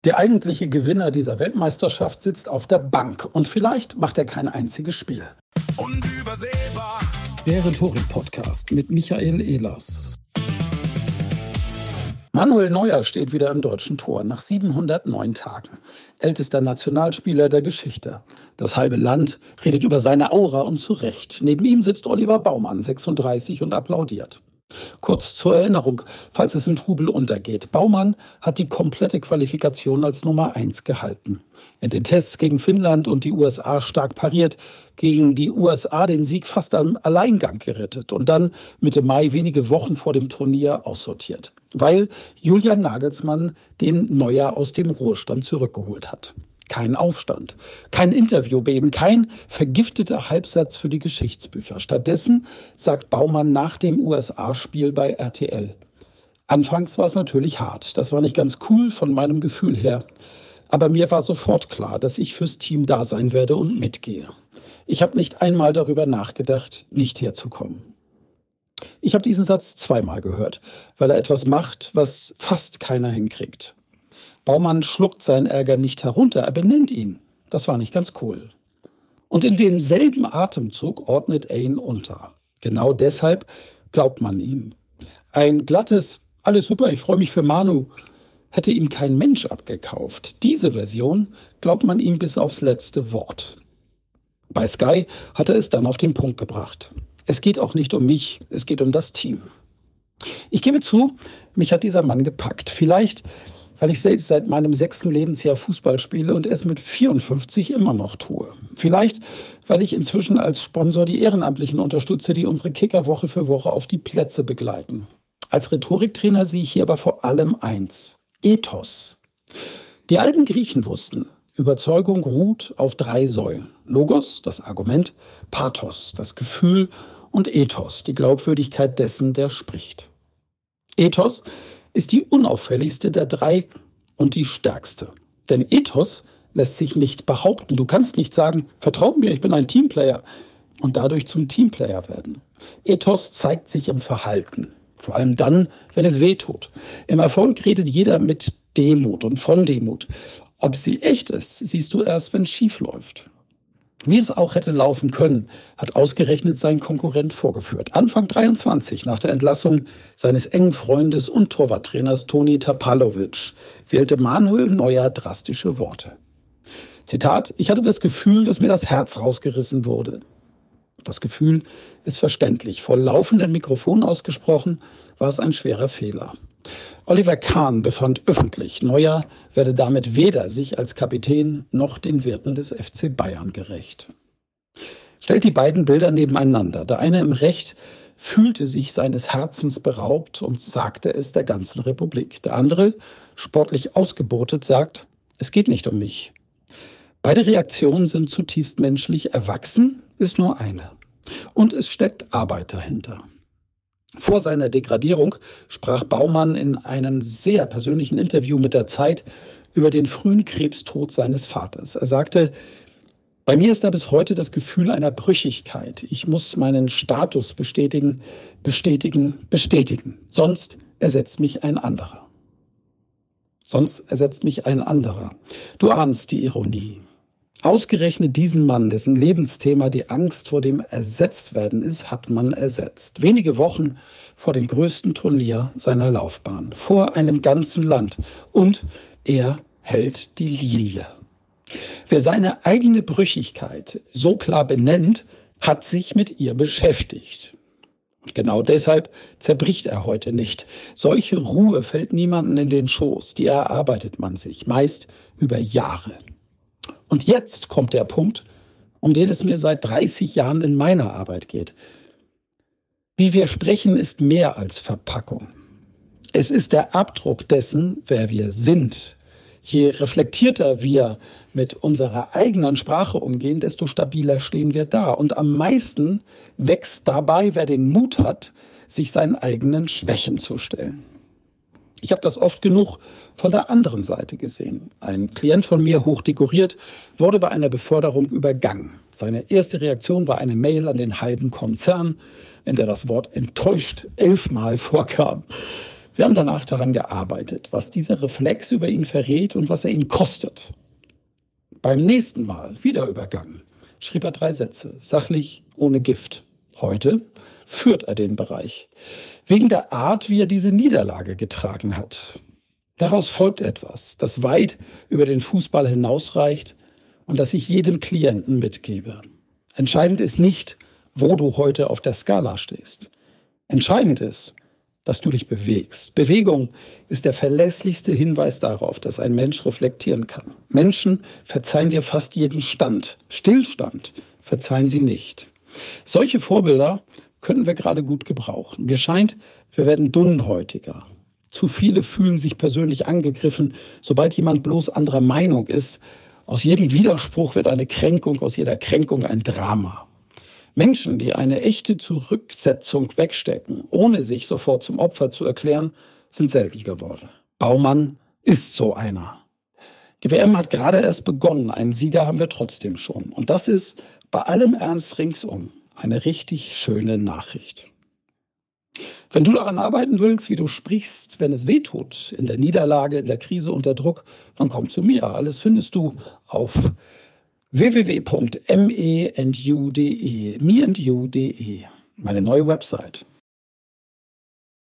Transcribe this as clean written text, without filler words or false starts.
Der eigentliche Gewinner dieser Weltmeisterschaft sitzt auf der Bank und vielleicht macht er kein einziges Spiel. Unübersehbar. Der Rhetorik-Podcast mit Michael Ehlers. Manuel Neuer steht wieder im deutschen Tor nach 709 Tagen. Ältester Nationalspieler der Geschichte. Das halbe Land redet über seine Aura und zu Recht. Neben ihm sitzt Oliver Baumann, 36, und applaudiert. Kurz zur Erinnerung, falls es im Trubel untergeht. Baumann hat die komplette Qualifikation als Nummer 1 gehalten. In den Tests gegen Finnland und die USA stark pariert, gegen die USA den Sieg fast am Alleingang gerettet und dann Mitte Mai, wenige Wochen vor dem Turnier, aussortiert. Weil Julian Nagelsmann den Neuer aus dem Ruhestand zurückgeholt hat. Kein Aufstand, kein Interviewbeben, kein vergifteter Halbsatz für die Geschichtsbücher. Stattdessen sagt Baumann nach dem USA-Spiel bei RTL: Anfangs war es natürlich hart. Das war nicht ganz cool von meinem Gefühl her. Aber mir war sofort klar, dass ich fürs Team da sein werde und mitgehe. Ich habe nicht einmal darüber nachgedacht, nicht herzukommen. Ich habe diesen Satz zweimal gehört, weil er etwas macht, was fast keiner hinkriegt. Baumann schluckt seinen Ärger nicht herunter, er benennt ihn. Das war nicht ganz cool. Und in demselben Atemzug ordnet er ihn unter. Genau deshalb glaubt man ihm. Ein glattes "Alles super, ich freue mich für Manu" hätte ihm kein Mensch abgekauft. Diese Version glaubt man ihm bis aufs letzte Wort. Bei Sky hat er es dann auf den Punkt gebracht. Es geht auch nicht um mich, es geht um das Team. Ich gebe zu, mich hat dieser Mann gepackt. Vielleicht, weil ich selbst seit meinem 6. Lebensjahr Fußball spiele und es mit 54 immer noch tue. Vielleicht, weil ich inzwischen als Sponsor die Ehrenamtlichen unterstütze, die unsere Kicker Woche für Woche auf die Plätze begleiten. Als Rhetoriktrainer sehe ich hier aber vor allem eins: Ethos. Die alten Griechen wussten, Überzeugung ruht auf 3 Säulen. Logos, das Argument; Pathos, das Gefühl; und Ethos, die Glaubwürdigkeit dessen, der spricht. Ethos ist die unauffälligste der 3 und die stärkste. Denn Ethos lässt sich nicht behaupten. Du kannst nicht sagen: Vertraut mir, ich bin ein Teamplayer, und dadurch zum Teamplayer werden. Ethos zeigt sich im Verhalten. Vor allem dann, wenn es weh tut. Im Erfolg redet jeder mit Demut und von Demut. Ob sie echt ist, siehst du erst, wenn es schief läuft. Wie es auch hätte laufen können, hat ausgerechnet sein Konkurrent vorgeführt. Anfang 23, nach der Entlassung seines engen Freundes und Torwarttrainers Toni Tapalovic, wählte Manuel Neuer drastische Worte. Zitat: Ich hatte das Gefühl, dass mir das Herz rausgerissen wurde. Das Gefühl ist verständlich. Vor laufendem Mikrofon ausgesprochen, war es ein schwerer Fehler. Oliver Kahn befand öffentlich, Neuer werde damit weder sich als Kapitän noch den Werten des FC Bayern gerecht. Stellt die beiden Bilder nebeneinander. Der eine im Recht fühlte sich seines Herzens beraubt und sagte es der ganzen Republik. Der andere, sportlich ausgebotet, sagt: Es geht nicht um mich. Beide Reaktionen sind zutiefst menschlich. Erwachsen ist nur eine. Und es steckt Arbeit dahinter. Vor seiner Degradierung sprach Baumann in einem sehr persönlichen Interview mit der Zeit über den frühen Krebstod seines Vaters. Er sagte: Bei mir ist da bis heute das Gefühl einer Brüchigkeit. Ich muss meinen Status bestätigen. Sonst ersetzt mich ein anderer. Du ahnst die Ironie. Ausgerechnet diesen Mann, dessen Lebensthema die Angst vor dem Ersetztwerden ist, hat man ersetzt. Wenige Wochen vor dem größten Turnier seiner Laufbahn. Vor einem ganzen Land. Und er hält die Linie. Wer seine eigene Brüchigkeit so klar benennt, hat sich mit ihr beschäftigt. Und genau deshalb zerbricht er heute nicht. Solche Ruhe fällt niemandem in den Schoß. Die erarbeitet man sich, meist über Jahre. Und jetzt kommt der Punkt, um den es mir seit 30 Jahren in meiner Arbeit geht. Wie wir sprechen, ist mehr als Verpackung. Es ist der Abdruck dessen, wer wir sind. Je reflektierter wir mit unserer eigenen Sprache umgehen, desto stabiler stehen wir da. Und am meisten wächst dabei, wer den Mut hat, sich seinen eigenen Schwächen zu stellen. Ich habe das oft genug von der anderen Seite gesehen. Ein Klient von mir, hochdekoriert, wurde bei einer Beförderung übergangen. Seine erste Reaktion war eine Mail an den halben Konzern, in der das Wort enttäuscht 11-mal vorkam. Wir haben danach daran gearbeitet, was dieser Reflex über ihn verrät und was er ihn kostet. Beim nächsten Mal, wieder übergangen, schrieb er 3 Sätze, sachlich, ohne Gift. Heute führt er den Bereich, wegen der Art, wie er diese Niederlage getragen hat. Daraus folgt etwas, das weit über den Fußball hinausreicht und das ich jedem Klienten mitgebe. Entscheidend ist nicht, wo du heute auf der Skala stehst. Entscheidend ist, dass du dich bewegst. Bewegung ist der verlässlichste Hinweis darauf, dass ein Mensch reflektieren kann. Menschen verzeihen dir fast jeden Stand. Stillstand verzeihen sie nicht. Solche Vorbilder könnten wir gerade gut gebrauchen. Mir scheint, wir werden dünnhäutiger. Zu viele fühlen sich persönlich angegriffen, sobald jemand bloß anderer Meinung ist. Aus jedem Widerspruch wird eine Kränkung, aus jeder Kränkung ein Drama. Menschen, die eine echte Zurücksetzung wegstecken, ohne sich sofort zum Opfer zu erklären, sind selten geworden. Baumann ist so einer. Die WM hat gerade erst begonnen, einen Sieger haben wir trotzdem schon. Und das ist bei allem Ernst ringsum eine richtig schöne Nachricht. Wenn du daran arbeiten willst, wie du sprichst, wenn es weh tut, in der Niederlage, in der Krise, unter Druck, dann komm zu mir. Alles findest du auf www.meandyou.de, meine neue Website.